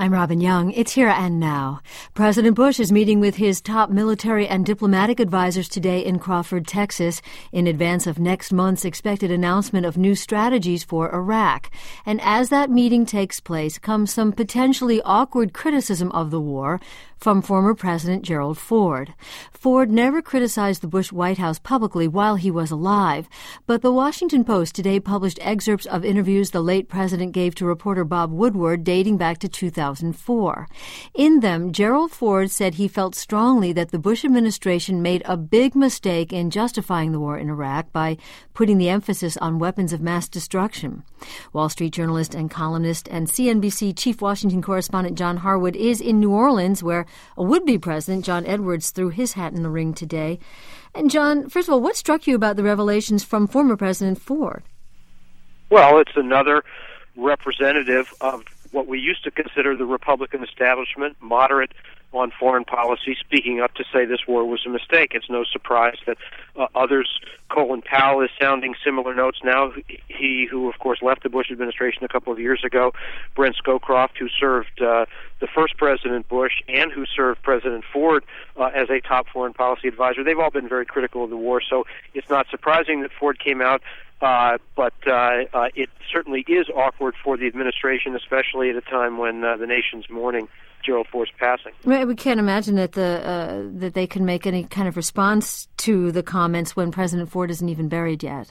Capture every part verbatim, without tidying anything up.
I'm Robin Young. It's Here and Now. President Bush is meeting with his top military and diplomatic advisors today in Crawford, Texas, in advance of next month's expected announcement of new strategies for Iraq. And as that meeting takes place, comes some potentially awkward criticism of the war from former President Gerald Ford. Ford never criticized the Bush White House publicly while he was alive, but the Washington Post today published excerpts of interviews the late president gave to reporter Bob Woodward dating back to two thousand four. In them, Gerald Ford said he felt strongly that the Bush administration made a big mistake in justifying the war in Iraq by putting the emphasis on weapons of mass destruction. Wall Street journalist and columnist and C N B C chief Washington correspondent John Harwood is in New Orleans, where a would-be president, John Edwards, threw his hat in the ring today. And John, first of all, what struck you about the revelations from former President Ford? Well, it's another representative of what we used to consider the Republican establishment, moderate on foreign policy, speaking up to say this war was a mistake. It's no surprise that uh, others, Colin Powell is sounding similar notes now. He, who of course left the Bush administration a couple of years ago, Brent Scowcroft, who served uh, the first President Bush and who served President Ford uh, as a top foreign policy advisor, they've all been very critical of the war. So it's not surprising that Ford came out. Uh, but uh, uh, it certainly is awkward for the administration, especially at a time when uh, the nation's mourning Gerald Ford's passing. We can't imagine that the uh, that they can make any kind of response to the comments when President Ford isn't even buried yet.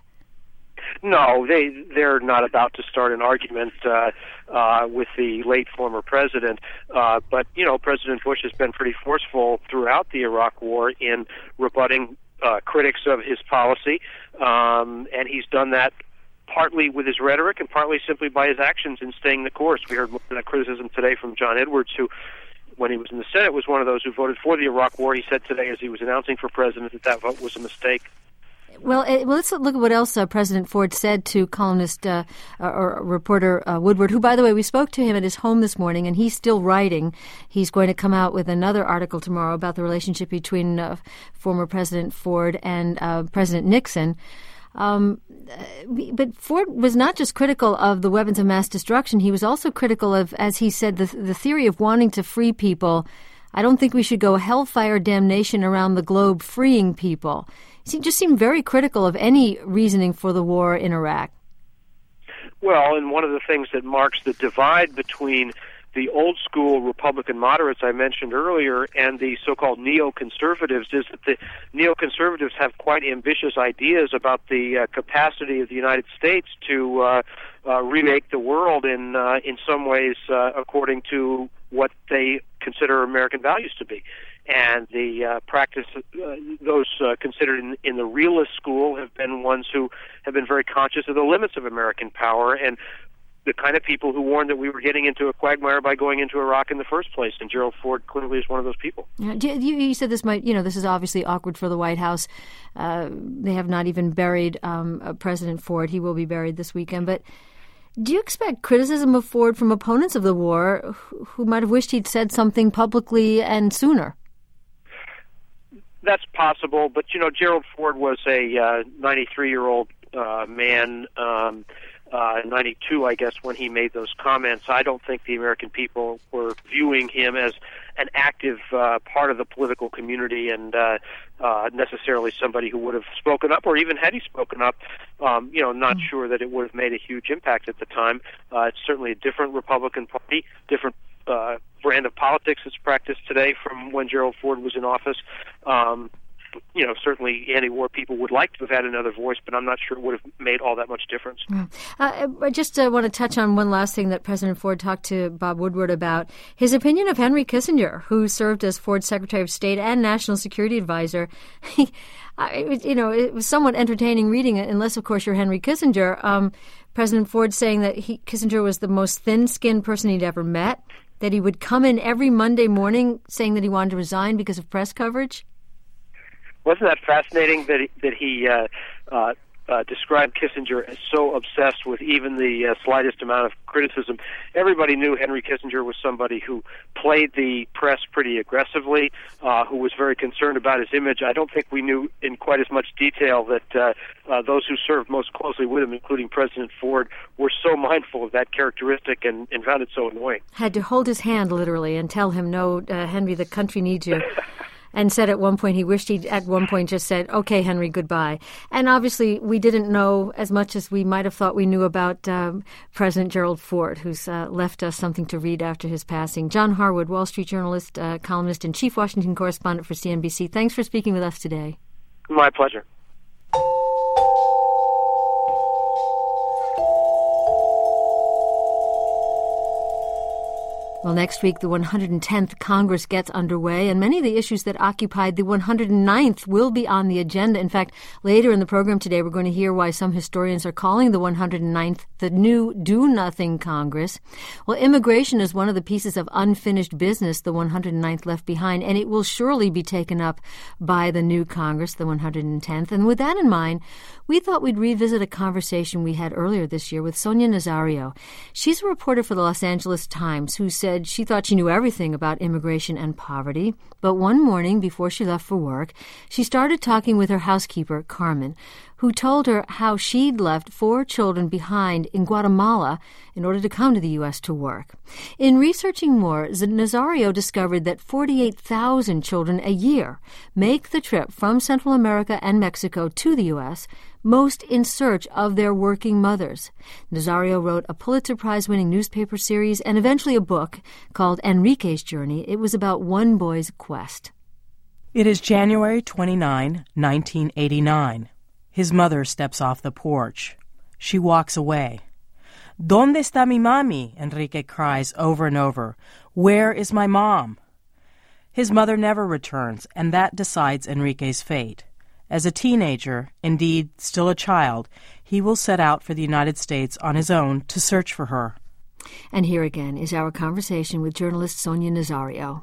No, they they're not about to start an argument uh, uh, with the late former president. Uh, but you know, President Bush has been pretty forceful throughout the Iraq War in rebutting Uh, critics of his policy, um, and he's done that partly with his rhetoric and partly simply by his actions in staying the course. We heard that criticism today from John Edwards, who, when he was in the Senate, was one of those who voted for the Iraq War. He said today, as he was announcing for president, that that vote was a mistake. Well, uh, well, let's look at what else uh, President Ford said to columnist uh, or, or reporter uh, Woodward, who, by the way, we spoke to him at his home this morning, and he's still writing. He's going to come out with another article tomorrow about the relationship between uh, former President Ford and uh, President Nixon. Um, but Ford was not just critical of the weapons of mass destruction. He was also critical of, as he said, the, the theory of wanting to free people. I don't think we should go hellfire damnation around the globe freeing people. He just seemed very critical of any reasoning for the war in Iraq. Well, and one of the things that marks the divide between the old-school Republican moderates I mentioned earlier and the so-called neoconservatives is that the neoconservatives have quite ambitious ideas about the uh, capacity of the United States to uh, uh, remake the world in uh, in some ways uh, according to what they consider American values to be. And the uh, practice, uh, those uh, considered in, in the realist school have been ones who have been very conscious of the limits of American power and the kind of people who warned that we were getting into a quagmire by going into Iraq in the first place. And Gerald Ford clearly is one of those people. Yeah, you, you said this might, you know, this is obviously awkward for the White House. Uh, they have not even buried um, uh, President Ford. He will be buried this weekend. But do you expect criticism of Ford from opponents of the war who, who might have wished he'd said something publicly and sooner? That's possible, but, you know, Gerald Ford was a uh, ninety-three-year-old uh, man, um, uh, ninety-two, I guess, when he made those comments. I don't think the American people were viewing him as an active uh, part of the political community and uh, uh, necessarily somebody who would have spoken up, or even had he spoken up, um, you know, not mm-hmm. sure that it would have made a huge impact at the time. Uh, it's certainly a different Republican Party, different uh, brand of politics that's practiced today from when Gerald Ford was in office. Um, you know, certainly anti-war people would like to have had another voice, but I'm not sure it would have made all that much difference. Uh, I just uh, want to touch on one last thing that President Ford talked to Bob Woodward about, his opinion of Henry Kissinger, who served as Ford's Secretary of State and National Security Advisor. He, I, you know, it was somewhat entertaining reading it, unless, of course, you're Henry Kissinger. Um, President Ford saying that he, Kissinger was the most thin-skinned person he'd ever met, that he would come in every Monday morning saying that he wanted to resign because of press coverage. Wasn't that fascinating that he, that he uh, uh, uh, described Kissinger as so obsessed with even the uh, slightest amount of criticism. Everybody knew Henry Kissinger was somebody who played the press pretty aggressively, uh, who was very concerned about his image. I don't think we knew in quite as much detail that uh, uh, those who served most closely with him, including President Ford, were so mindful of that characteristic and, and found it so annoying. Had to hold his hand literally and tell him, no, uh, Henry, the country needs you. And said at one point, he wished he'd at one point just said, okay, Henry, goodbye. And obviously, we didn't know as much as we might have thought we knew about um, President Gerald Ford, who's uh, left us something to read after his passing. John Harwood, Wall Street journalist, uh, columnist, and chief Washington correspondent for C N B C. Thanks for speaking with us today. My pleasure. Well, next week, the one hundred tenth Congress gets underway, and many of the issues that occupied the one hundred ninth will be on the agenda. In fact, later in the program today, we're going to hear why some historians are calling the one hundred ninth the new do-nothing Congress. Well, immigration is one of the pieces of unfinished business the one hundred ninth left behind, and it will surely be taken up by the new Congress, the one hundred tenth. And with that in mind, we thought we'd revisit a conversation we had earlier this year with Sonia Nazario. She's a reporter for the Los Angeles Times who said she thought she knew everything about immigration and poverty. But one morning before she left for work, she started talking with her housekeeper, Carmen, who told her how she'd left four children behind in Guatemala in order to come to the U S to work. In researching more, Nazario discovered that forty-eight thousand children a year make the trip from Central America and Mexico to the U S, most in search of their working mothers. Nazario wrote a Pulitzer Prize-winning newspaper series and eventually a book called Enrique's Journey. It was about one boy's quest. It is January twenty-ninth, nineteen eighty-nine. His mother steps off the porch. She walks away. ¿Dónde está mi mami? Enrique cries over and over. Where is my mom? His mother never returns, and that decides Enrique's fate. As a teenager, indeed still a child, he will set out for the United States on his own to search for her. And here again is our conversation with journalist Sonia Nazario.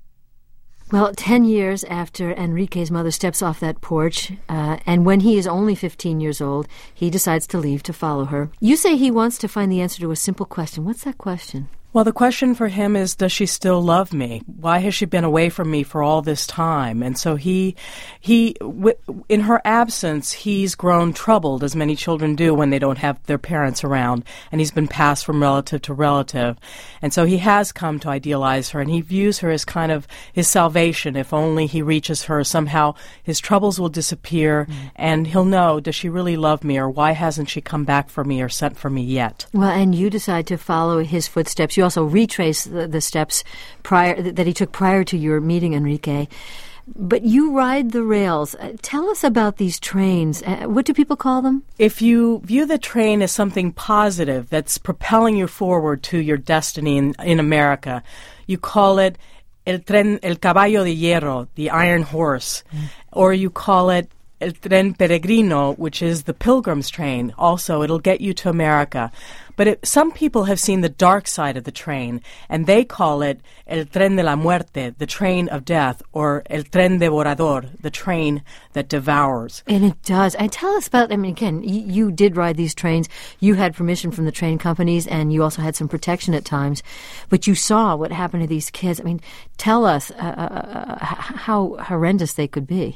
Well, ten years after Enrique's mother steps off that porch, uh, and when he is only fifteen years old, he decides to leave to follow her. You say he wants to find the answer to a simple question. What's that question? Well, the question for him is, does she still love me? Why has she been away from me for all this time? And so he, he, w- in her absence, he's grown troubled, as many children do when they don't have their parents around, and he's been passed from relative to relative. And so he has come to idealize her, and he views her as kind of his salvation. If only he reaches her, somehow his troubles will disappear, mm. and he'll know, does she really love me, or why hasn't she come back for me or sent for me yet? Well, and you decide to follow his footsteps. You also retrace the, the steps prior that he took prior to your meeting Enrique. But you ride the rails. Uh, tell us about these trains. Uh, what do people call them? If you view the train as something positive that's propelling you forward to your destiny in, in America, you call it el tren, el caballo de hierro, the iron horse, mm. or you call it el tren peregrino, which is the pilgrim's train. Also, it'll get you to America. But it, some people have seen the dark side of the train, and they call it el tren de la muerte, the train of death, or el tren devorador, the train that devours. And it does. And tell us about, I mean, again, you, you did ride these trains. You had permission from the train companies, and you also had some protection at times. But you saw what happened to these kids. I mean, tell us uh, uh, how horrendous they could be.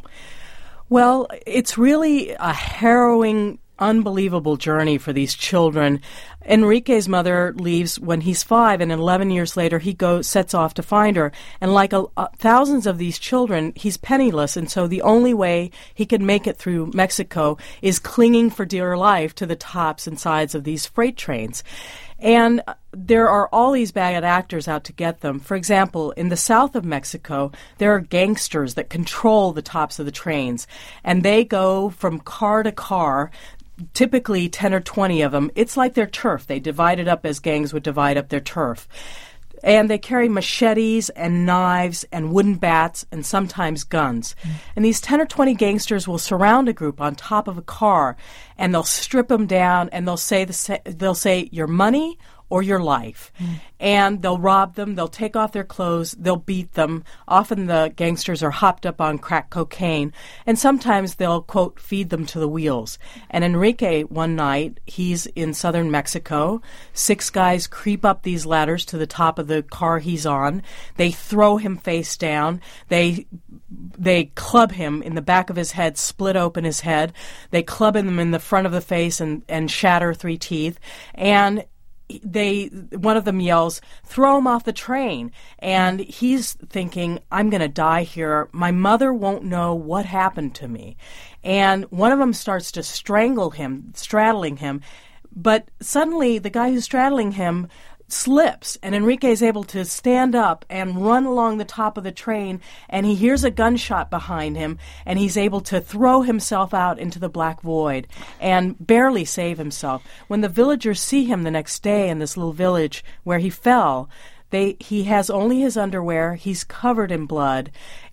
Well, it's really a harrowing, unbelievable journey for these children. Enrique's mother leaves when he's five, and eleven years later he goes sets off to find her. And like a, uh, thousands of these children, he's penniless, and so the only way he can make it through Mexico is clinging for dear life to the tops and sides of these freight trains. And there are all these bad actors out to get them. For example, in the south of Mexico, there are gangsters that control the tops of the trains, and they go from car to car, typically ten or twenty of them. It's like their turf. They divide it up as gangs would divide up their turf. And they carry machetes and knives and wooden bats and sometimes guns. Mm. And these ten or twenty gangsters will surround a group on top of a car, and they'll strip them down, and they'll say the sa- they'll say your money or your life. Mm. And they'll rob them, they'll take off their clothes, they'll beat them. Often the gangsters are hopped up on crack cocaine, and sometimes they'll, quote, feed them to the wheels. And Enrique, one night, he's in southern Mexico. Six guys creep up these ladders to the top of the car he's on. They throw him face down. They they club him in the back of his head, split open his head. They club him in the front of the face and, and shatter three teeth. And they one of them yells, "Throw him off the train." And he's thinking, I'm going to die here. My mother won't know what happened to me. And one of them starts to strangle him, straddling him. But suddenly the guy who's straddling him slips, and Enrique is able to stand up and run along the top of the train, and he hears a gunshot behind him, and he's able to throw himself out into the black void and barely save himself. When the villagers see him the next day in this little village where he fell, they he has only his underwear, he's covered in blood,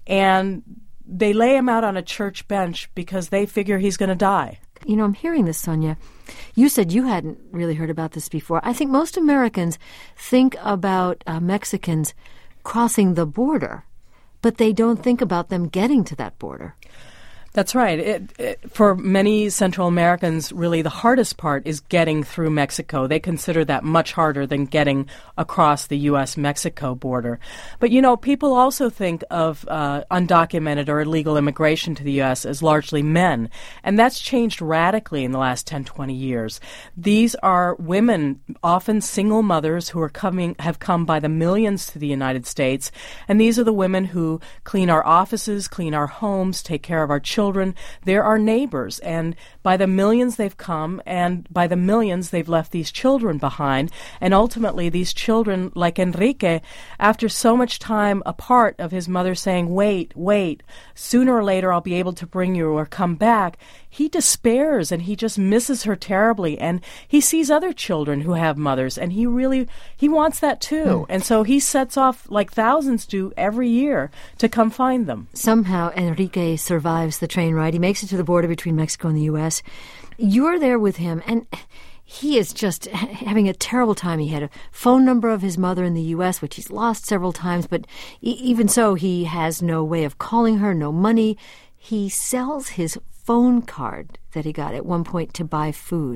and they lay him out on a church bench because they figure he's going to die. You know, I'm hearing this, Sonia. You said you hadn't really heard about this before. I think most Americans think about uh, Mexicans crossing the border, but they don't think about them getting to that border. That's right. It, it, for many Central Americans, really the hardest part is getting through Mexico. They consider that much harder than getting across the U S Mexico border. But, you know, people also think of uh, undocumented or illegal immigration to the U S as largely men. And that's changed radically in the last ten, twenty years. These are women, often single mothers, who are coming, have come by the millions to the United States. And these are the women who clean our offices, clean our homes, take care of our children. Children, they're our neighbors, and by the millions they've come, and by the millions they've left these children behind, and ultimately these children, like Enrique, after so much time apart of his mother saying, wait, wait, sooner or later I'll be able to bring you or come back, he despairs and he just misses her terribly, and he sees other children who have mothers, and he really, he wants that too, mm. and so he sets off, like thousands do every year, to come find them. Somehow Enrique survives the train ride. He makes it to the border between Mexico and the U S. You're there with him, and he is just having a terrible time. He had a phone number of his mother in the U S, which he's lost several times, but e- even so, he has no way of calling her, no money. He sells his phone card that he got at one point to buy food.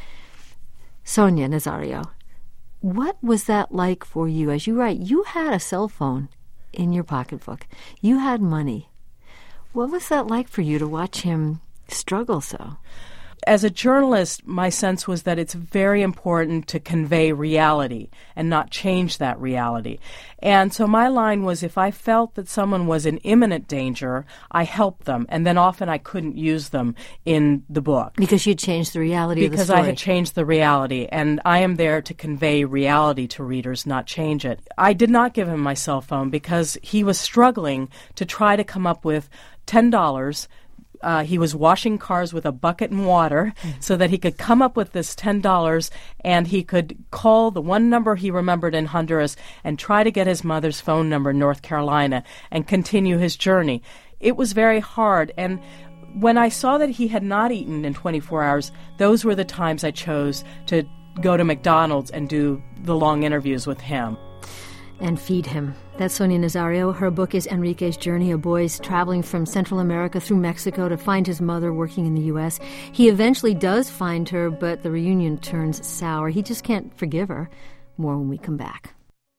Sonia Nazario, what was that like for you? As you write, you had a cell phone in your pocketbook. You had money. What was that like for you to watch him struggle so? As a journalist, my sense was that it's very important to convey reality and not change that reality. And so my line was, if I felt that someone was in imminent danger, I helped them, and then often I couldn't use them in the book. Because you'd changed the reality of the Because story. I had changed the reality, and I am there to convey reality to readers, not change it. I did not give him my cell phone because he was struggling to try to come up with ten dollars. Uh, he was washing cars with a bucket and water mm. so that he could come up with this ten dollars, and he could call the one number he remembered in Honduras and try to get his mother's phone number in North Carolina and continue his journey. It was very hard, and when I saw that he had not eaten in twenty-four hours, those were the times I chose to go to McDonald's and do the long interviews with him. And feed him. That's Sonia Nazario. Her book is Enrique's Journey, a boy's traveling from Central America through Mexico to find his mother working in the U S. He eventually does find her, but the reunion turns sour. He just can't forgive her. More when we come back.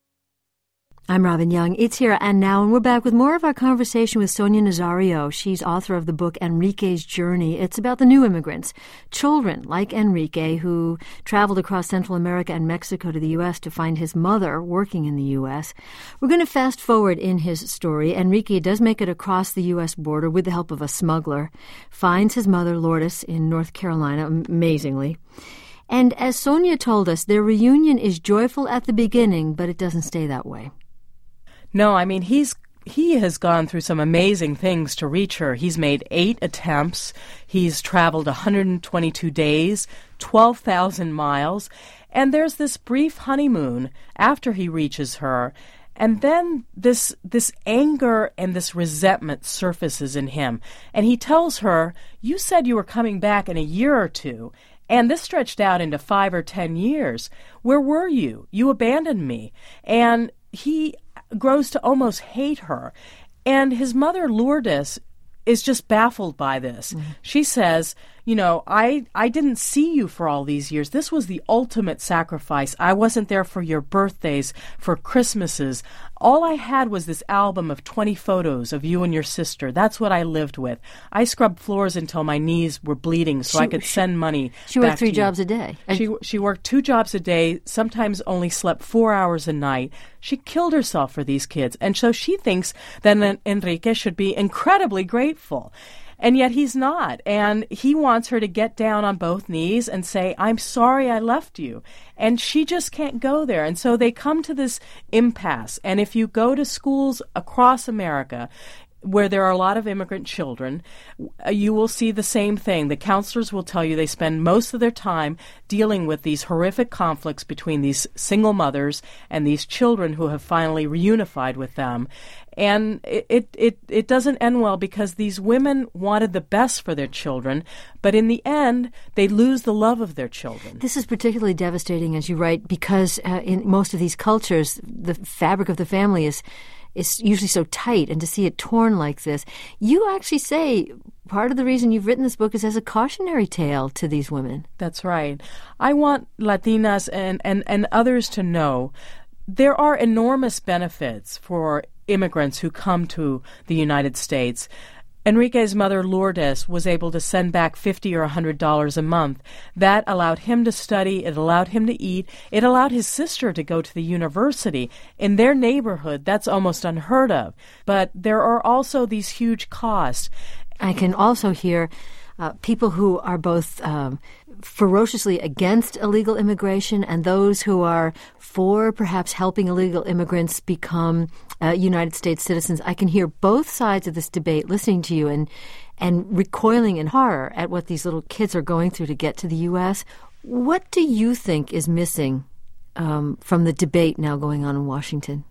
I'm Robin Young. It's Here and Now, and we're back with more of our conversation with Sonia Nazario. She's author of the book Enrique's Journey. It's about the new immigrants, children like Enrique, who traveled across Central America and Mexico to the U S to find his mother working in the U S. We're going to fast forward in his story. Enrique does make it across the U S border with the help of a smuggler, finds his mother, Lourdes, in North Carolina, amazingly. And as Sonia told us, their reunion is joyful at the beginning, but it doesn't stay that way. No, I mean, he's he has gone through some amazing things to reach her. He's made eight attempts. He's traveled one hundred twenty-two days, twelve thousand miles. And there's this brief honeymoon after he reaches her. And then this this anger and this resentment surfaces in him. And he tells her, you said you were coming back in a year or two. And this stretched out into five or ten years. Where were you? You abandoned me. And he grows to almost hate her. And his mother, Lourdes, is just baffled by this. Mm-hmm. She says, you know, I, I didn't see you for all these years. This was the ultimate sacrifice. I wasn't there for your birthdays, for Christmases. All I had was this album of twenty photos of you and your sister. That's what I lived with. I scrubbed floors until my knees were bleeding so she, I could send money. She worked three jobs a day. She, she worked two jobs a day, sometimes only slept four hours a night. She killed herself for these kids. And so she thinks that Enrique should be incredibly grateful. And yet he's not. And he wants her to get down on both knees and say, I'm sorry I left you. And she just can't go there. And so they come to this impasse. And if you go to schools across America, where there are a lot of immigrant children, you will see the same thing. The counselors will tell you they spend most of their time dealing with these horrific conflicts between these single mothers and these children who have finally reunified with them. And it, it, it, it doesn't end well because these women wanted the best for their children, but in the end, they lose the love of their children. This is particularly devastating, as you write, because uh, in most of these cultures, the fabric of the family is is usually so tight, and to see it torn like this, you actually say part of the reason you've written this book is as a cautionary tale to these women. That's right. I want Latinas and, and, and others to know there are enormous benefits for immigrants who come to the United States. Enrique's mother, Lourdes, was able to send back fifty dollars or one hundred dollars a month. That allowed him to study. It allowed him to eat. It allowed his sister to go to the university. In their neighborhood, that's almost unheard of. But there are also these huge costs. I can also hear uh, people who are both um, ferociously against illegal immigration and those who are for perhaps helping illegal immigrants become uh, United States citizens. I can hear both sides of this debate listening to you and and recoiling in horror at what these little kids are going through to get to the U S. What do you think is missing um, from the debate now going on in Washington?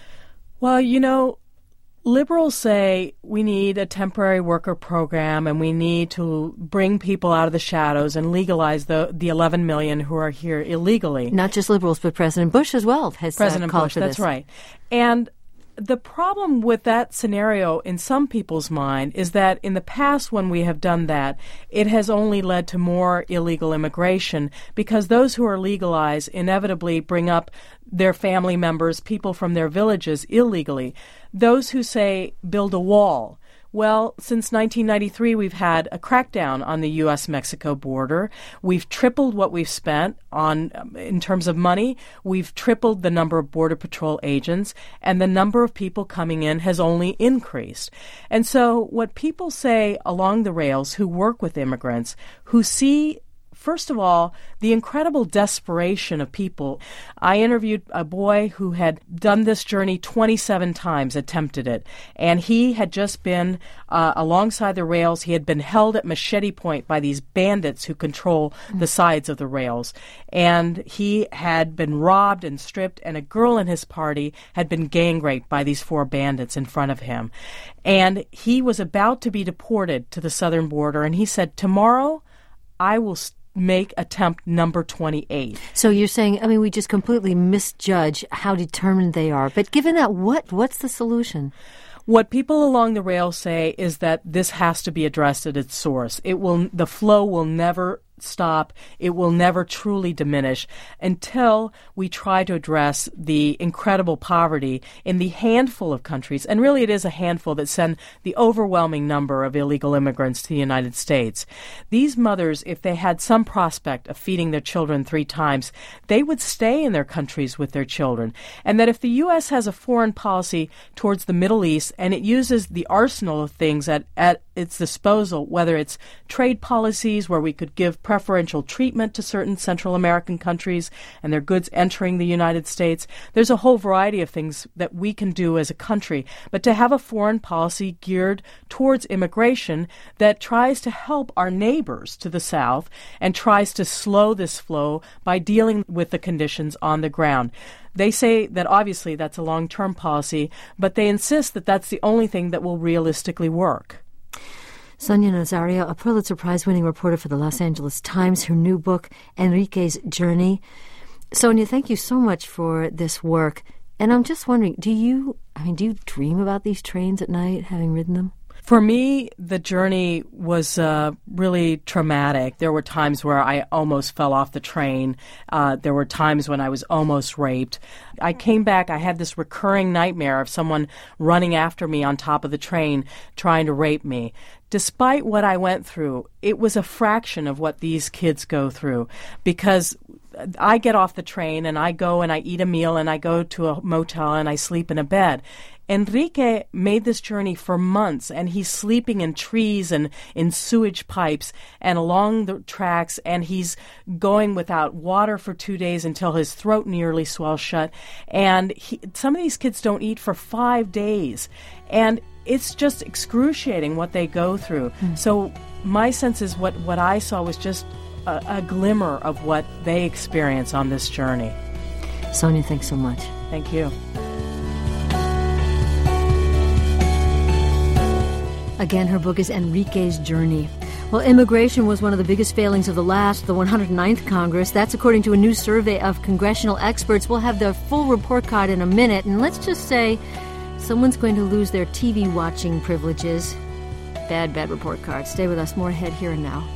Well, you know, liberals say we need a temporary worker program and we need to bring people out of the shadows and legalize the the eleven million who are here illegally. Not just liberals, but President Bush as well has President uh, called Bush, for that's this. right. And the problem with that scenario in some people's mind is that in the past when we have done that, it has only led to more illegal immigration because those who are legalized inevitably bring up their family members, people from their villages illegally. Those who say build a wall. Well, since nineteen ninety-three, we've had a crackdown on the U S Mexico border. We've tripled what we've spent on um, in terms of money. We've tripled the number of Border Patrol agents, and the number of people coming in has only increased. And so what people say along the rails who work with immigrants, who see first of all, the incredible desperation of people. I interviewed a boy who had done this journey twenty-seven times, attempted it, and he had just been uh, alongside the rails. He had been held at machete point by these bandits who control mm-hmm. the sides of the rails, and he had been robbed and stripped, and a girl in his party had been gang raped by these four bandits in front of him. And he was about to be deported to the southern border, and he said, tomorrow I will st- make attempt number twenty-eight. So you're saying, I mean, we just completely misjudge how determined they are. But given that, what what's the solution? What people along the rail say is that this has to be addressed at its source. It will, the flow will never stop. It will never truly diminish until we try to address the incredible poverty in the handful of countries, and really it is a handful that send the overwhelming number of illegal immigrants to the United States. These mothers, if they had some prospect of feeding their children three times, they would stay in their countries with their children. And that if the U S has a foreign policy towards the Middle East and it uses the arsenal of things at, at its disposal, whether it's trade policies where we could give preferential treatment to certain Central American countries and their goods entering the United States. There's a whole variety of things that we can do as a country. But to have a foreign policy geared towards immigration that tries to help our neighbors to the south and tries to slow this flow by dealing with the conditions on the ground. They say that obviously that's a long-term policy, but they insist that that's the only thing that will realistically work. Sonia Nazario, a Pulitzer Prize-winning reporter for the Los Angeles Times, her new book, Enrique's Journey. Sonia, thank you so much for this work. And I'm just wondering, do you, I mean, do you dream about these trains at night, having ridden them? For me, the journey was uh, really traumatic. There were times where I almost fell off the train. Uh, there were times when I was almost raped. I came back, I had this recurring nightmare of someone running after me on top of the train trying to rape me. Despite what I went through, it was a fraction of what these kids go through, because I get off the train and I go and I eat a meal and I go to a motel and I sleep in a bed. Enrique made this journey for months, and he's sleeping in trees and in sewage pipes and along the tracks, and he's going without water for two days until his throat nearly swells shut. And he, some of these kids don't eat for five days. And it's just excruciating what they go through. Mm. So my sense is what, what I saw was just a, a glimmer of what they experience on this journey. Sonia, thanks so much. Thank you. Again, her book is Enrique's Journey. Well, immigration was one of the biggest failings of the last, the one hundred ninth Congress. That's according to a new survey of congressional experts. We'll have the full report card in a minute. And let's just say someone's going to lose their T V watching privileges. Bad, bad report card. Stay with us. More ahead here and now.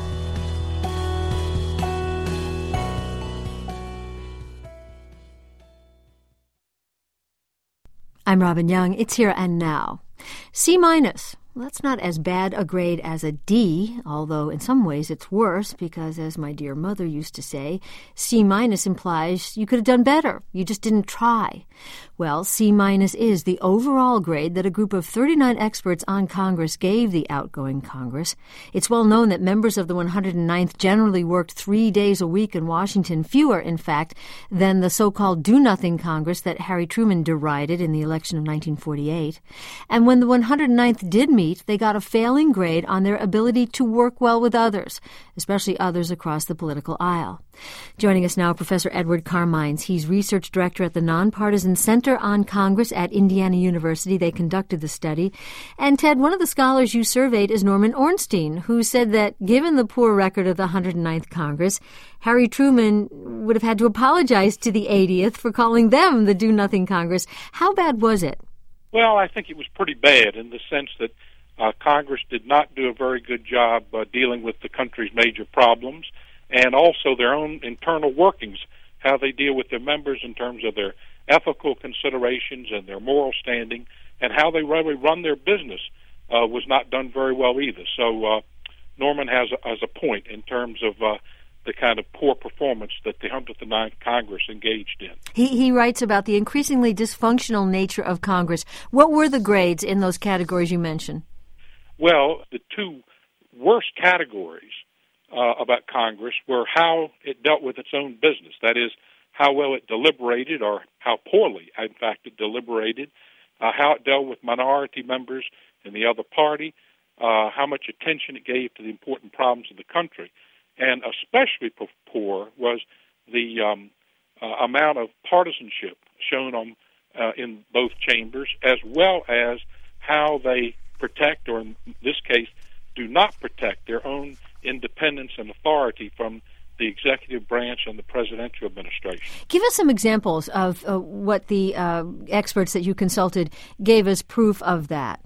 I'm Robin Young. It's Here and Now. C minus. Well, that's not as bad a grade as a D, although in some ways it's worse because, as my dear mother used to say, C minus implies you could have done better. You just didn't try. Well, C minus is the overall grade that a group of thirty-nine experts on Congress gave the outgoing Congress. It's well known that members of the one hundred ninth generally worked three days a week in Washington, fewer, in fact, than the so-called do-nothing Congress that Harry Truman derided in the election of nineteen forty-eight. And when the one hundred ninth did meet, they got a failing grade on their ability to work well with others, especially others across the political aisle. Joining us now, Professor Edward Carmines. He's research director at the Nonpartisan Center on Congress at Indiana University. They conducted the study. And Ted, one of the scholars you surveyed is Norman Ornstein, who said that given the poor record of the one hundred ninth Congress, Harry Truman would have had to apologize to the eightieth for calling them the do-nothing Congress. How bad was it? Well, I think it was pretty bad in the sense that Uh, Congress did not do a very good job uh, dealing with the country's major problems, and also their own internal workings, how they deal with their members in terms of their ethical considerations and their moral standing, and how they really run their business uh, was not done very well either. So uh, Norman has a, has a point in terms of uh, the kind of poor performance that the one hundred ninth Congress engaged in. He, he writes about the increasingly dysfunctional nature of Congress. What were the grades in those categories you mentioned? Well, the two worst categories uh, about Congress were how it dealt with its own business. That is, how well it deliberated, or how poorly, in fact, it deliberated, uh, how it dealt with minority members in the other party, uh, how much attention it gave to the important problems of the country. And especially poor was the um, uh, amount of partisanship shown on uh, in both chambers, as well as how they protect, or in this case, do not protect their own independence and authority from the executive branch and the presidential administration. Give us some examples of uh, what the uh, experts that you consulted gave us proof of that.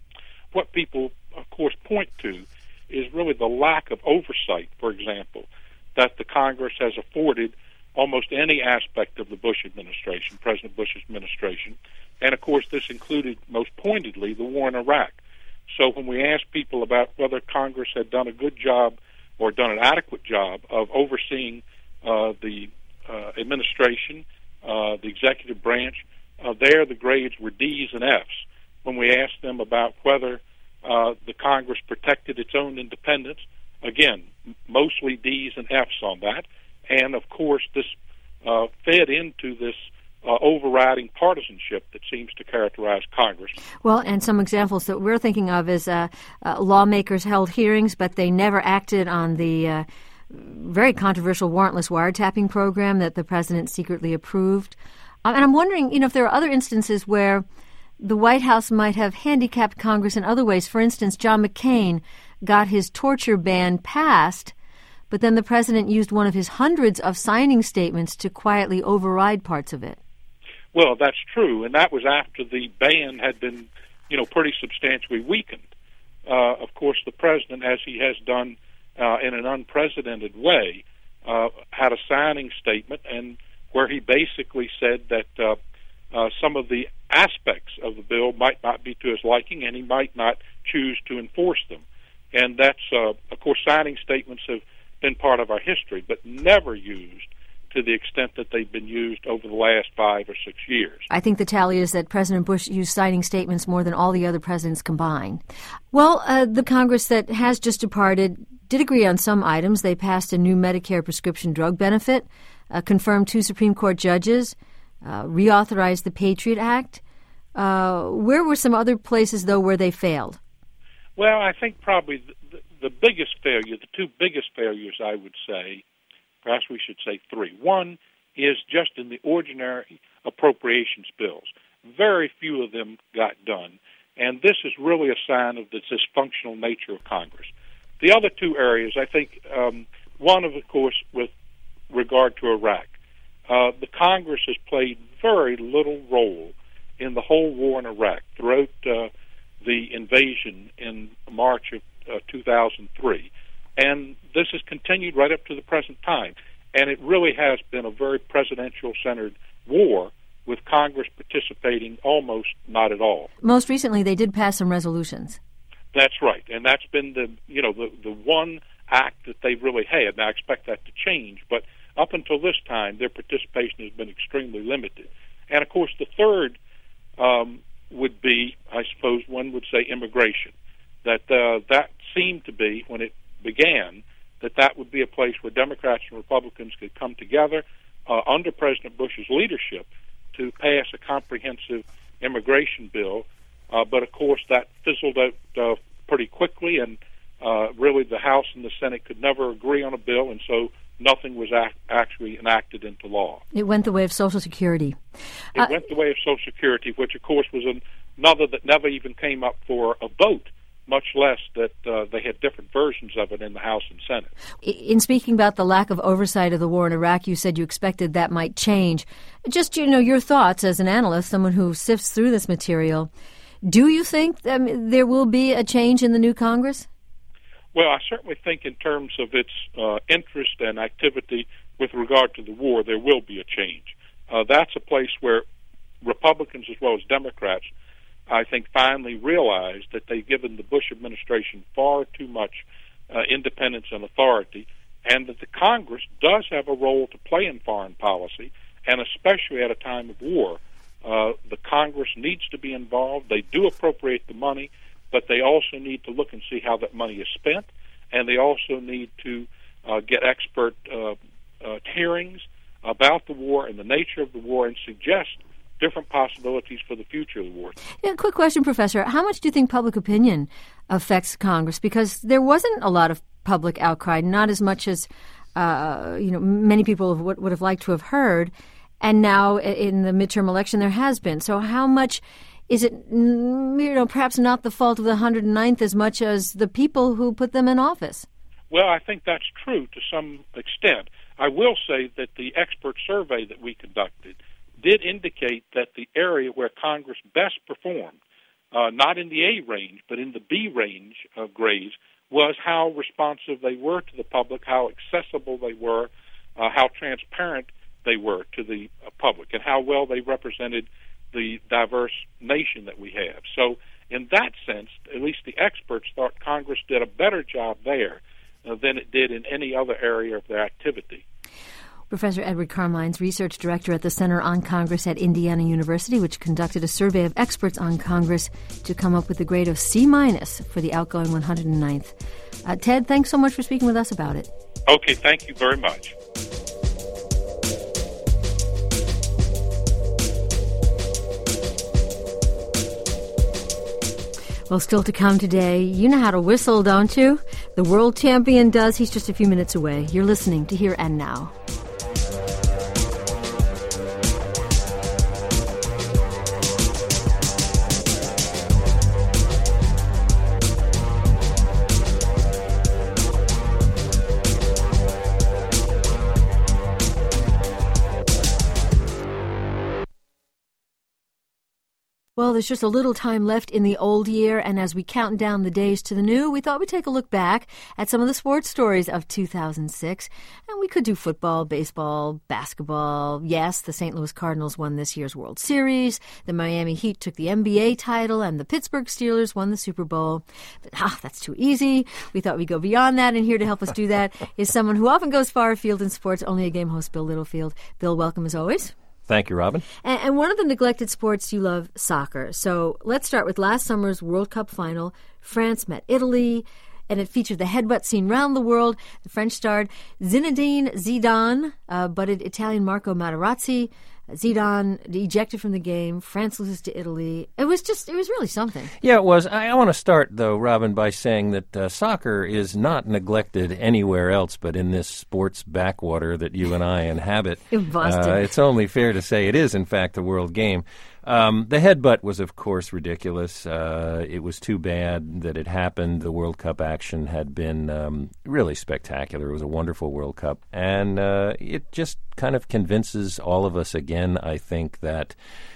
What people, of course, point to is really the lack of oversight, for example, that the Congress has afforded almost any aspect of the Bush administration, President Bush's administration. And, of course, this included, most pointedly, the war in Iraq. So when we asked people about whether Congress had done a good job or done an adequate job of overseeing uh, the uh, administration, uh, the executive branch, uh, there the grades were D's and F's. When we asked them about whether uh, the Congress protected its own independence, again, mostly D's and F's on that. And, of course, this uh, fed into this Uh, overriding partisanship that seems to characterize Congress. Well, and some examples that we're thinking of is uh, uh, lawmakers held hearings, but they never acted on the uh, very controversial warrantless wiretapping program that the president secretly approved. Uh, and I'm wondering, you know, if there are other instances where the White House might have handicapped Congress in other ways. For instance, John McCain got his torture ban passed, but then the president used one of his hundreds of signing statements to quietly override parts of it. Well, that's true, and that was after the ban had been, you know, pretty substantially weakened. Uh, of course, the president, as he has done uh, in an unprecedented way, uh, had a signing statement and where he basically said that uh, uh, some of the aspects of the bill might not be to his liking, and he might not choose to enforce them. And that's, uh, of course, signing statements have been part of our history, but never used to the extent that they've been used over the last five or six years. I think the tally is that President Bush used signing statements more than all the other presidents combined. Well, uh, the Congress that has just departed did agree on some items. They passed a new Medicare prescription drug benefit, uh, confirmed two Supreme Court judges, uh, reauthorized the Patriot Act. Uh, where were some other places, though, where they failed? Well, I think probably the, the biggest failure, the two biggest failures, I would say, perhaps we should say three. One is just in the ordinary appropriations bills. Very few of them got done, and this is really a sign of the dysfunctional nature of Congress. The other two areas, I think, um, one of, of course, with regard to Iraq. Uh, the Congress has played very little role in the whole war in Iraq throughout uh, the invasion in March of uh, two thousand three. And this has continued right up to the present time. And it really has been a very presidential-centered war with Congress participating almost not at all. Most recently, they did pass some resolutions. That's right. And that's been the, you know, the, the one act that they've really had. Now, I expect that to change. But up until this time, their participation has been extremely limited. And, of course, the third um, would be, I suppose one would say, immigration. That uh, that seemed to be, when it began, that that would be a place where Democrats and Republicans could come together uh, under President Bush's leadership to pass a comprehensive immigration bill. Uh, but, of course, that fizzled out uh, pretty quickly, and uh, really the House and the Senate could never agree on a bill, and so nothing was act- actually enacted into law. It went the way of Social Security. It uh, went the way of Social Security, which, of course, was an- another that never even came up for a vote, much less that uh, they had different versions of it in the House and Senate. In speaking about the lack of oversight of the war in Iraq, you said you expected that might change. Just, you know, your thoughts as an analyst, someone who sifts through this material. Do you think um, there will be a change in the new Congress? Well, I certainly think in terms of its uh, interest and activity with regard to the war, there will be a change. Uh, that's a place where Republicans as well as Democrats, I think, finally realized that they've given the Bush administration far too much uh, independence and authority, and that the Congress does have a role to play in foreign policy, and especially at a time of war. Uh, the Congress needs to be involved. They do appropriate the money, but they also need to look and see how that money is spent, and they also need to uh, get expert uh, uh, hearings about the war and the nature of the war and suggest different possibilities for the future of the war. Yeah, quick question, Professor. How much do you think public opinion affects Congress? Because there wasn't a lot of public outcry, not as much as uh, you know many people would, would have liked to have heard. And now in the midterm election, there has been. So how much is it, you know, perhaps not the fault of the one hundred ninth as much as the people who put them in office? Well, I think that's true to some extent. I will say that the expert survey that we conducted did indicate that the area where Congress best performed, uh, not in the A range, but in the B range of grades, was how responsive they were to the public, how accessible they were, uh, how transparent they were to the uh, public, and how well they represented the diverse nation that we have. So in that sense, at least the experts thought Congress did a better job there uh, than it did in any other area of their activity. Professor Edward Carmines, research director at the Center on Congress at Indiana University, which conducted a survey of experts on Congress to come up with a grade of C minus for the outgoing one hundred ninth. Uh, Ted, thanks so much for speaking with us about it. Okay, thank you very much. Well, still to come today, you know how to whistle, don't you? The world champion does. He's just a few minutes away. You're listening to Here and Now. Well, there's just a little time left in the old year, and as we count down the days to the new, we thought we'd take a look back at some of the sports stories of two thousand six. And we could do football, baseball, basketball. Yes, the Saint Louis Cardinals won this year's World Series. The Miami Heat took the N B A title, and the Pittsburgh Steelers won the Super Bowl. But ah, that's too easy. We thought we'd go beyond that, and here to help us do that is someone who often goes far afield in sports, Only a Game host Bill Littlefield. Bill, welcome as always. Thank you, Robin. And, and one of the neglected sports you love, soccer. So let's start with last summer's World Cup final. France met Italy, and it featured the headbutt seen round the world. The French starred Zinedine Zidane, uh, butted Italian Marco Materazzi. Zidane ejected from the game. France loses to Italy. It was just, it was really something. Yeah, it was. I, I want to start, though, Robin, by saying that uh, soccer is not neglected anywhere else but in this sports backwater that you and I inhabit. In Boston. Uh, it's only fair to say it is, in fact, a world game. Um, the headbutt was, of course, ridiculous. Uh, it was too bad that it happened. The World Cup action had been um, really spectacular. It was a wonderful World Cup. And uh, it just kind of convinces all of us again, I think, that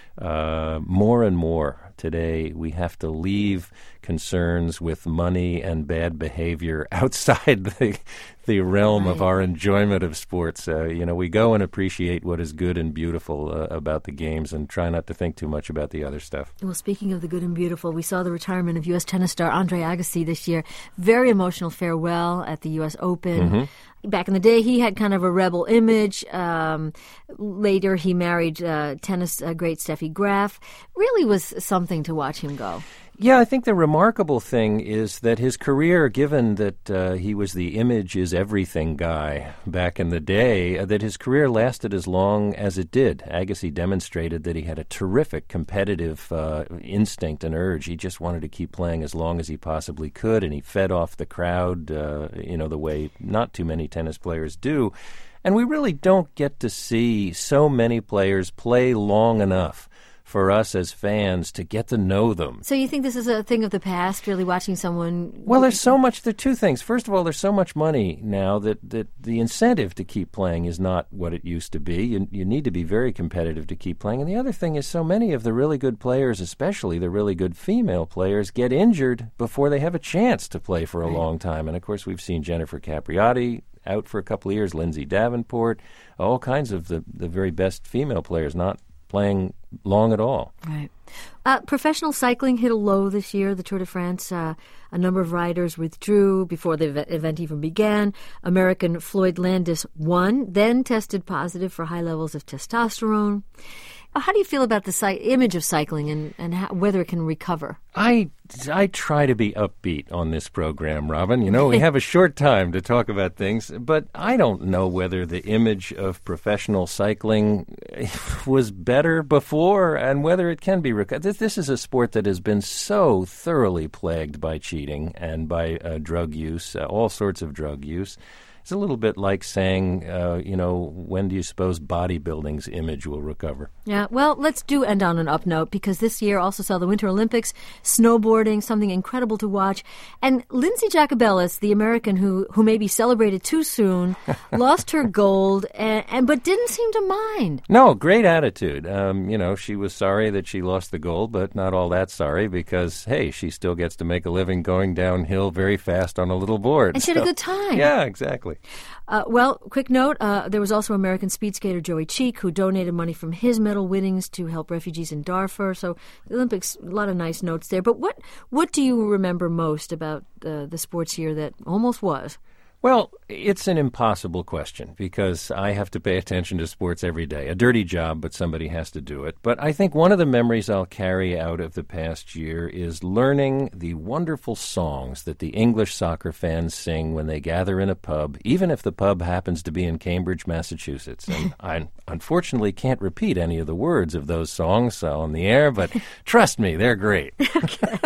uh, more and more today we have to leave concerns with money and bad behavior outside the the realm right. of our enjoyment of sports. Uh, you know, we go and appreciate what is good and beautiful uh, about the games and try not to think too much about the other stuff. Well, speaking of the good and beautiful, we saw the retirement of U S tennis star Andre Agassi this year. Very emotional farewell at the U S Open. Mm-hmm. Back in the day, he had kind of a rebel image. Um, later, he married uh, tennis uh, great Steffi Graf. Really was something to watch him go. Yeah, I think the remarkable thing is that his career, given that uh, he was the image is everything guy back in the day, uh, that his career lasted as long as it did. Agassi demonstrated that he had a terrific competitive uh, instinct and urge. He just wanted to keep playing as long as he possibly could, and he fed off the crowd, uh, you know, the way not too many tennis players do. And we really don't get to see so many players play long enough for us as fans to get to know them. So you think this is a thing of the past, really watching someone... Well, there's so much, there are two things. First of all, there's so much money now that, that the incentive to keep playing is not what it used to be. You, you need to be very competitive to keep playing. And the other thing is so many of the really good players, especially the really good female players, get injured before they have a chance to play for a right. long time. And, of course, we've seen Jennifer Capriati out for a couple of years, Lindsay Davenport, all kinds of the, the very best female players not playing long at all. Right. Uh, professional cycling hit a low this year. The Tour de France, uh, a number of riders withdrew before the event even began. American Floyd Landis won, then tested positive for high levels of testosterone. How do you feel about the cy- image of cycling and, and how, whether it can recover? I, I try to be upbeat on this program, Robin. You know, we have a short time to talk about things, but I don't know whether the image of professional cycling was better before and whether it can be recovered. This, this is a sport that has been so thoroughly plagued by cheating and by uh, drug use, uh, all sorts of drug use. It's a little bit like saying, uh, you know, when do you suppose bodybuilding's image will recover? Yeah, well, let's do end on an up note, because this year also saw the Winter Olympics, snowboarding, something incredible to watch. And Lindsay Jacobellis, the American who, who maybe celebrated too soon, lost her gold, and, and but didn't seem to mind. No, great attitude. Um, you know, she was sorry that she lost the gold, but not all that sorry because, hey, she still gets to make a living going downhill very fast on a little board. And she had so, a good time. Yeah, exactly. Uh, well, quick note, uh, there was also American speed skater Joey Cheek who donated money from his medal winnings to help refugees in Darfur. So the Olympics, a lot of nice notes there. But what, what do you remember most about uh, the sports year that almost was? Well, it's an impossible question because I have to pay attention to sports every day. A dirty job, but somebody has to do it. But I think one of the memories I'll carry out of the past year is learning the wonderful songs that the English soccer fans sing when they gather in a pub, even if the pub happens to be in Cambridge, Massachusetts. And I unfortunately can't repeat any of the words of those songs on the air, but trust me, they're great. Okay.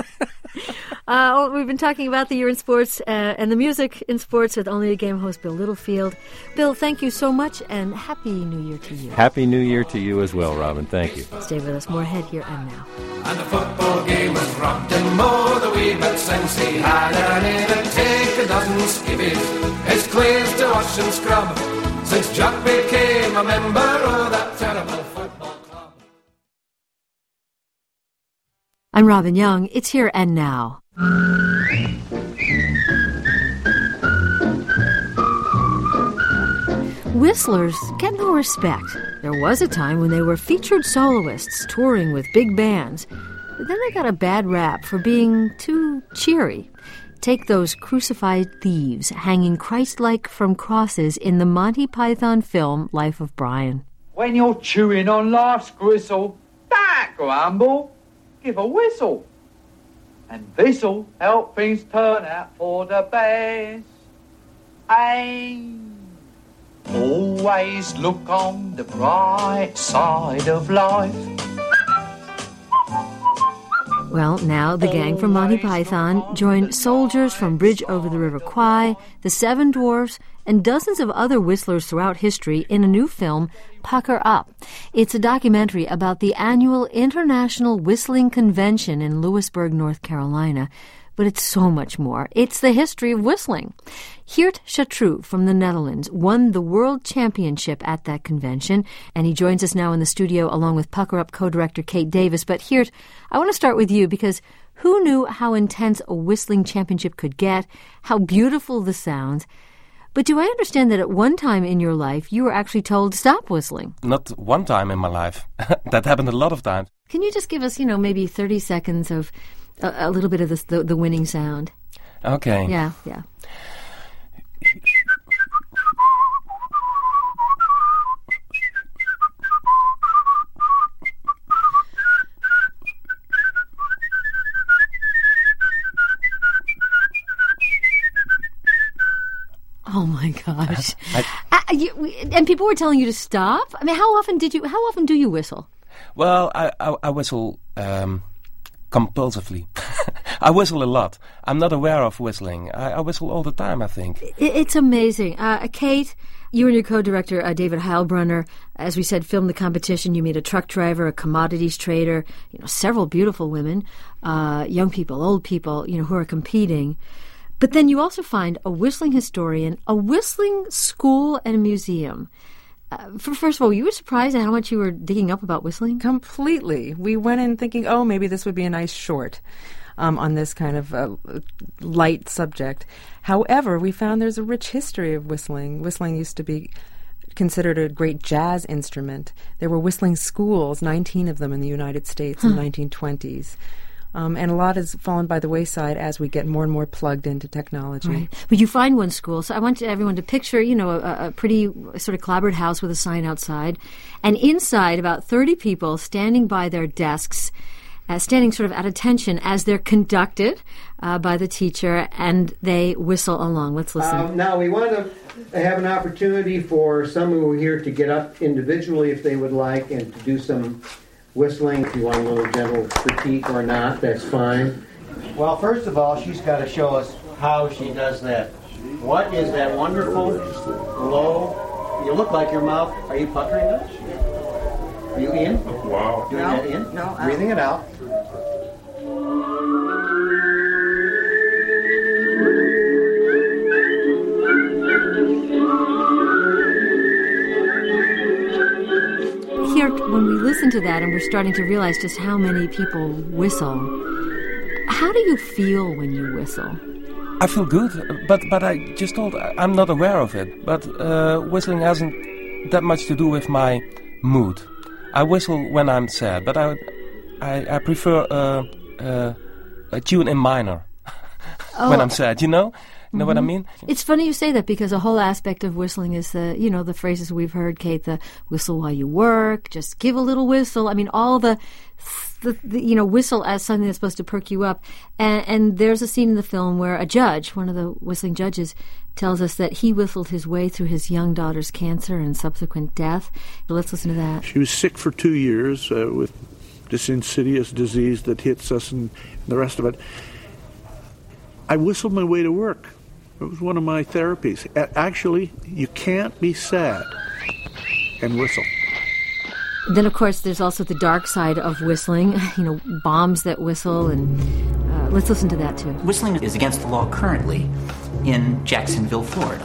Uh, we've been talking about the year in sports uh, and the music in sports with Only a Game host Bill Littlefield. Bill, thank you so much, and Happy New Year to you. Happy New Year to you as well, Robin. Thank you. Stay with us. More ahead here and now. And the football game was romped in more the wee bit since he had an in and take a dozen skivvies. It's clears to wash and scrub since Jack became a member of that terrible football. I'm Robin Young. It's Here and Now. Whistlers get no respect. There was a time when they were featured soloists touring with big bands, but then they got a bad rap for being too cheery. Take those crucified thieves hanging Christ-like from crosses in the Monty Python film Life of Brian. When you're chewing on life's gristle, don't grumble, give a whistle. And this'll help things turn out for the best. Hey, always look on the bright side of life. Well, now the gang from Monty Python join soldiers from Bridge Over the River Kwai, the Seven Dwarfs, and dozens of other whistlers throughout history in a new film, Pucker Up. It's a documentary about the annual International Whistling Convention in Lewisburg, North Carolina. But it's so much more. It's the history of whistling. Geert Chatroux from the Netherlands won the world championship at that convention, and he joins us now in the studio along with Pucker Up co-director Kate Davis. But Geert, I want to start with you because who knew how intense a whistling championship could get, how beautiful the sounds? But do I understand that at one time in your life you were actually told to stop whistling? Not one time in my life. That happened a lot of times. Can you just give us, you know, maybe thirty seconds of a, a little bit of this, the, the winning sound? Okay. Yeah, yeah. Oh my gosh! I, uh, you, and people were telling you to stop. I mean, how often did you? How often do you whistle? Well, I, I, I whistle um, compulsively. I whistle a lot. I'm not aware of whistling. I, I whistle all the time, I think. It, it's amazing. Uh, Kate, you and your co-director, uh, David Heilbrunner, as we said, filmed the competition. You meet a truck driver, a commodities trader, you know, several beautiful women, uh, young people, old people, you know, who are competing. But then you also find a whistling historian, a whistling school and a museum. Uh, for, first of all, you were surprised at how much you were digging up about whistling? Completely. We went in thinking, oh, maybe this would be a nice short um, on this kind of uh, light subject. However, we found there's a rich history of whistling. Whistling used to be considered a great jazz instrument. There were whistling schools, nineteen of them in the United States huh. in the nineteen twenties. Um, and a lot has fallen by the wayside as we get more and more plugged into technology. Right. But you find one school. So I want everyone to picture, you know, a, a pretty sort of clapboard house with a sign outside. And inside, about thirty people standing by their desks, uh, standing sort of at attention as they're conducted uh, by the teacher, and they whistle along. Let's listen. Um, now, we want to have an opportunity for some who are here to get up individually if they would like and to do some whistling. If you want a little gentle critique or not, that's fine. Well, first of all, she's got to show us how she does that. What is that wonderful low? You look like your mouth. Are you puckering up? Are you in? Wow. Doing no, that in? No. Breathing it out. Here, when we listen to that and we're starting to realize just how many people whistle, how do you feel when you whistle? I feel good, but but I just told I'm not aware of it. But uh, whistling hasn't that much to do with my mood. I whistle when I'm sad, but I I, I prefer uh, uh, a tune in minor oh. when I'm sad. You know. Know mm-hmm. what I mean? It's funny you say that because a whole aspect of whistling is the, you know, the phrases we've heard, Kate, the whistle while you work, just give a little whistle. I mean, all the, the, the you know, whistle as something that's supposed to perk you up. And, and there's a scene in the film where a judge, one of the whistling judges, tells us that he whistled his way through his young daughter's cancer and subsequent death. So let's listen to that. She was sick for two years uh, with this insidious disease that hits us and the rest of it. I whistled my way to work. It was one of my therapies. Actually, you can't be sad and whistle. Then, of course, there's also the dark side of whistling, you know, bombs that whistle, and uh, let's listen to that, too. Whistling is against the law currently in Jacksonville, Florida,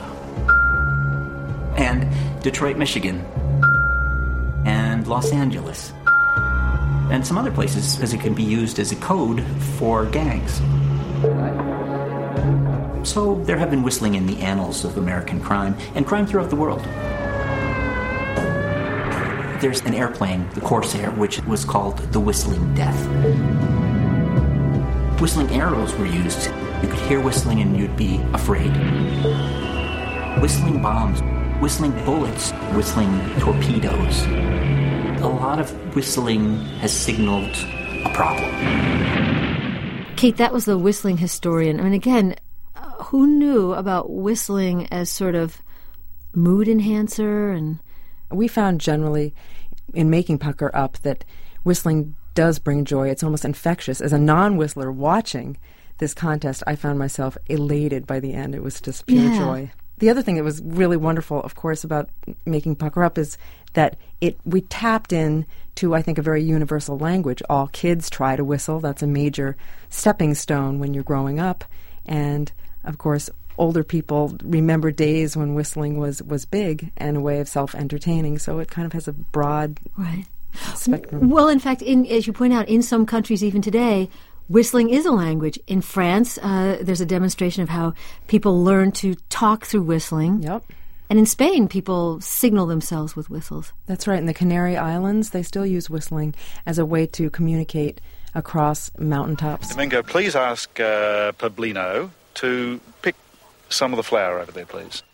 and Detroit, Michigan, and Los Angeles, and some other places because it can be used as a code for gangs. So there have been whistling in the annals of American crime and crime throughout the world. There's an airplane, the Corsair, which was called the Whistling Death. Whistling arrows were used. You could hear whistling and you'd be afraid. Whistling bombs, whistling bullets, whistling torpedoes. A lot of whistling has signaled a problem. Kate, that was the whistling historian. I mean, again, uh, who knew about whistling as sort of mood enhancer? And we found generally in making Pucker Up that whistling does bring joy. It's almost infectious. As a non-whistler watching this contest, I found myself elated by the end. It was just pure yeah. joy. The other thing that was really wonderful, of course, about making Pucker Up is that it we tapped in to, I think, a very universal language. All kids try to whistle. That's a major stepping stone when you're growing up. And, of course, older people remember days when whistling was, was big and a way of self-entertaining. So it kind of has a broad right. spectrum. Well, in fact, in, as you point out, in some countries even today, whistling is a language. In France, uh, there's a demonstration of how people learn to talk through whistling. Yep. And in Spain, people signal themselves with whistles. That's right. In the Canary Islands, they still use whistling as a way to communicate across mountaintops. Domingo, please ask uh, Pablino to pick some of the flour over there, please.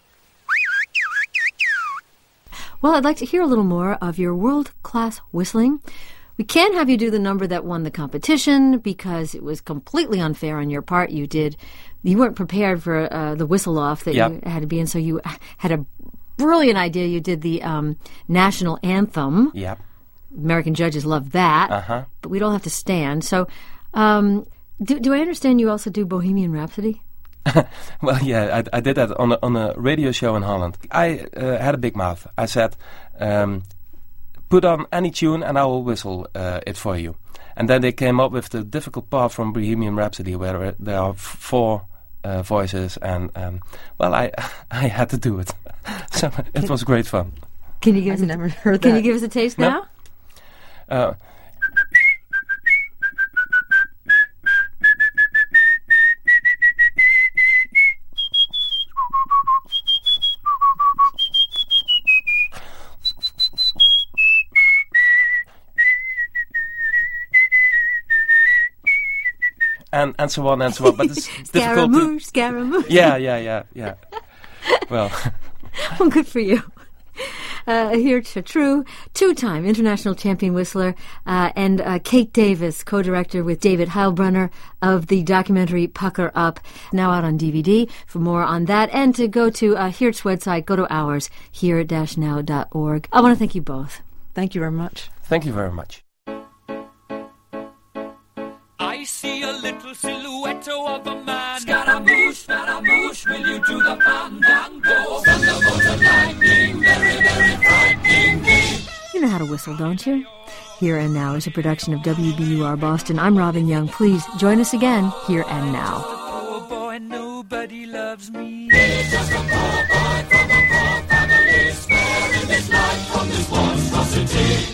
Well, I'd like to hear a little more of your world-class whistling. We can't have you do the number that won the competition because it was completely unfair on your part. You did, you weren't prepared for uh, the whistle-off that yep. you had to be in, so you had a brilliant idea. You did the um, national anthem. Yep. American judges love that, uh-huh. but we don't have to stand. So, um, do, do I understand you also do Bohemian Rhapsody? Well, yeah, I, I did that on a, on a radio show in Holland. I uh, had a big mouth. I said, um, put on any tune and I will whistle uh, it for you. And then they came up with the difficult part from Bohemian Rhapsody where there are f- four uh, voices and, um, well, I I had to do it. So it was great fun. Can you give I've us never a, heard Can that. you give us a taste no? now? Uh, And, and so on and so on, but it's difficult to... Scaramouche, Scaramouche. Yeah, yeah, yeah, yeah. Well... well, good for you. Uh, here to True, two-time international champion whistler, uh, and uh, Kate Davis, co-director with David Heilbrunner of the documentary Pucker Up, now out on D V D. For more on that, and to go to uh, Heart's website, go to ours, here dash now dot org. I want to thank you both. Thank you very much. Thank you very much. I see a little silhouette of a man. Scaramouche, Scaramouche, will you do the fandango? Thunderbolt and lightning, very, very frightening me. You know how to whistle, don't you? Here and Now is a production of W B U R Boston. I'm Robin Young. Please join us again, Here and Now. Poor boy, nobody loves me. He's just a poor boy from a poor family, sparing his life from this monstrosity.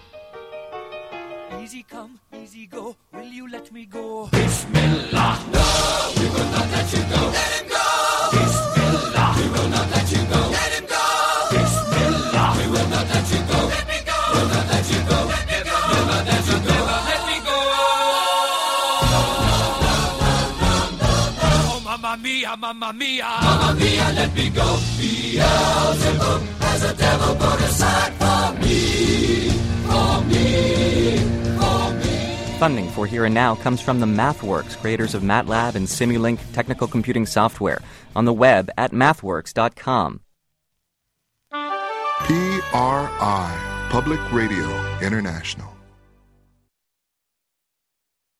Easy come, easy go, will you let me go? Bismillah, no, we will not let you go. Let him go! Bismillah, we will not let you go. Let him go! Bismillah, we will not let you go. Let me go! We'll not let you go. Let me go! We'll not let you go. Never let me go! Oh, mamma mia, mamma mia! Mamma mia, let me go. Beelzebub has a devil put aside for me, for me. Funding for Here and Now comes from the MathWorks, creators of MATLAB and Simulink technical computing software, on the web at mathworks dot com. P R I, Public Radio International.